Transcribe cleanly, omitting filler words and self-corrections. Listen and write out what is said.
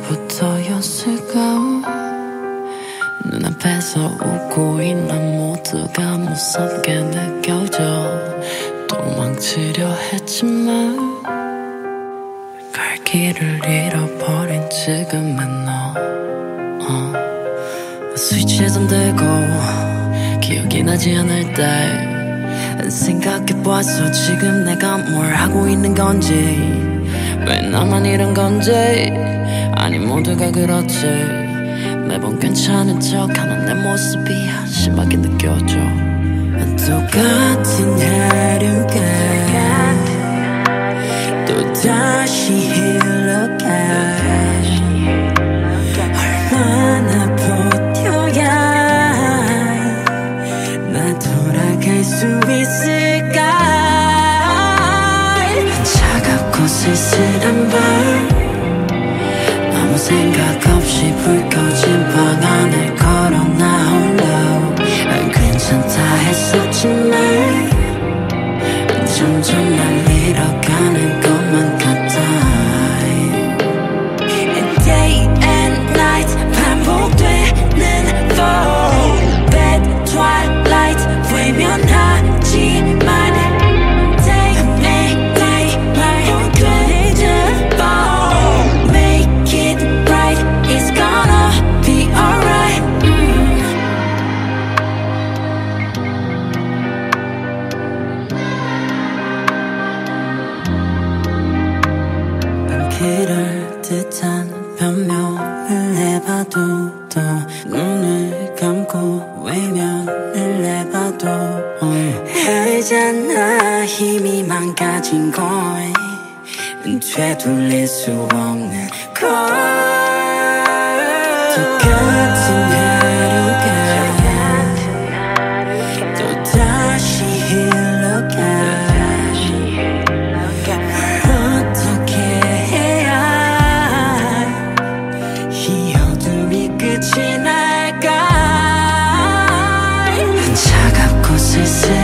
언제부터였을까 눈앞에서 웃고 있는 모두가 무섭게 느껴져 도망치려 했지만 갈 길을 잃어버린 지금의 너 스위치에 잠들고 기억이 나지 않을 때 생각해봤어 지금 내가 뭘 하고 있는 건지 왜 나만 이런 건지 아니 모두가 그렇지 매번 괜찮은 척하는 내 모습이 한심하게 느껴져 똑같은 하루가 또다시 흘러가 얼마나 버텨야 나 돌아갈 수 있을까 차갑고 쓸쓸한 밤 아무 생각 없이 불 꺼진 방 안을 걸어 나 홀로 괜찮다 했었지만 점점 날 잃어가는 것만 같아 Day and night 반복되는 fall Bad twilight 외면하지만 그럴 듯한 변명을 해봐도 또 눈을 감고 외면을 해봐도 알잖아 힘이 망가진 걸 되돌릴 수 없는 걸 똑같은 하루가 또다시 흘러가 끝이 날까 차갑고 쓸쓸